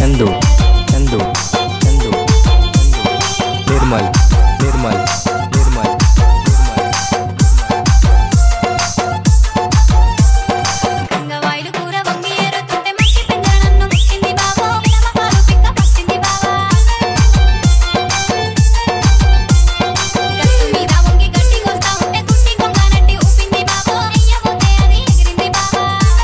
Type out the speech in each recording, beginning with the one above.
చందు చందు చందు నిర్మల్ నిర్మల్ నిర్మల్ గంగవాయిలు కూర వంగి ఏరుతుంటే మట్టి పింగ నన్ను ముట్టింది బావో పిల్లమకాలు పిక్క పట్టింది బావా గట్టు మీద వంగి గట్టి కోస్తా ఉంటే గుట్టి కొంగ నట్టి ఊపింది బావో అయ్యబోతే అది ఎగిరింది బావా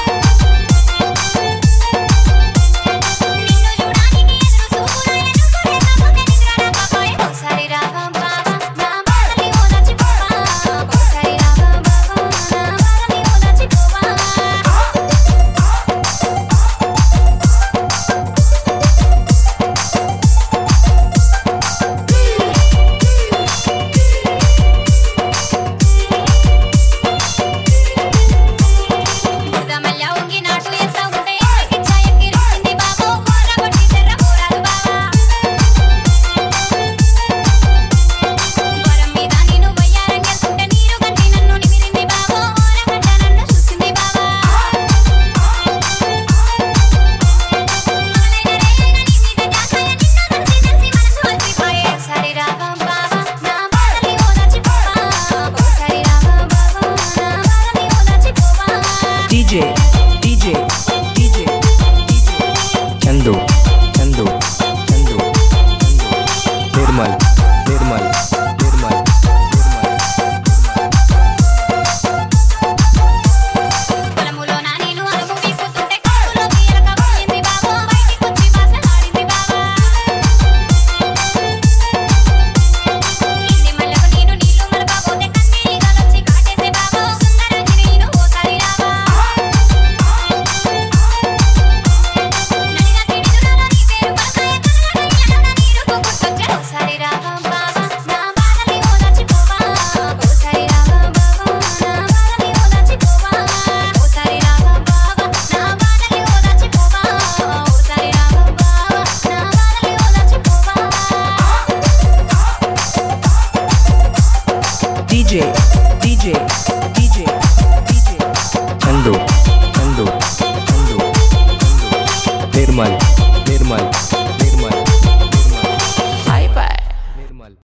నిన్ను చూడానికి ఎదురు చూపులాయను కొరేకపోతే నిద్రనా బాబాయ్ ఒకసారి రావా బావా నా బాధని ఓదార్చిపోవా ఒకసారి రావా బావా నా బాధని ఓదార్చిపోవా బురదమల్ల వంగి నాటు ఎత్తా ఉంటే ఎక్కిచ్చా ఎక్కిరించింది బావో హోర కొట్టి తెర్ర పోరాదు బావా వరం మీద నేను వయ్యారంగెళ్తుంటే నీరు గట్టి నన్ను నిమిరింది బావో హోర గడ్డ నన్ను చూసింది బావా మగలైన రేగైన నీ మీద ధ్యాసయ నిన్ను తెలిసి మనసు అలసిపోయే ఒకసారి రావా బావా నా బాధని ఓదార్చిపోవా ఒకసారి రావా బావా నా బాధని ఓదార్చిపోవా DJ DJ DJ Chandu Chandu Chandu Nirmal Nirmal Nirmal పొలములో నా నీళ్ళు అలుపు వీపుతుంటే కారులోకి ఎలక పోయింది బావో బయటికొచ్చి బాసలాడింది బావా కింది మల్లెకు నేను నీళ్లు మరపబోతే కన్నీళ్ళ గాలొచ్చి కాటేసే బావో సుందరాంగిని నేను ఓసారి రావా నడిన తిడిదురాల నీ పేరు పలకాయ కళ్ళ నీరు గుర్తొచ్చే ఓసారి రావా బావా నా బాధని ఓదార్చిపోవా ఓసారి రావా బావా నా బాధని ఓదార్చిపోవా ఓసారి రావా బావా నా బాధని ఓదార్చిపోవా ఓసారి రావా బావా నా బాధని ఓదార్చిపోవా DJ DJ DJ DJ Chandu Chandu Chandu Nirmal Nirmal